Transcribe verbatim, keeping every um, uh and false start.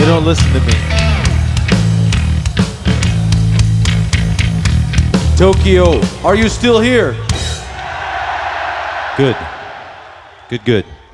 They don't listen to me. Tokyo, are you still here? Good. Good, good.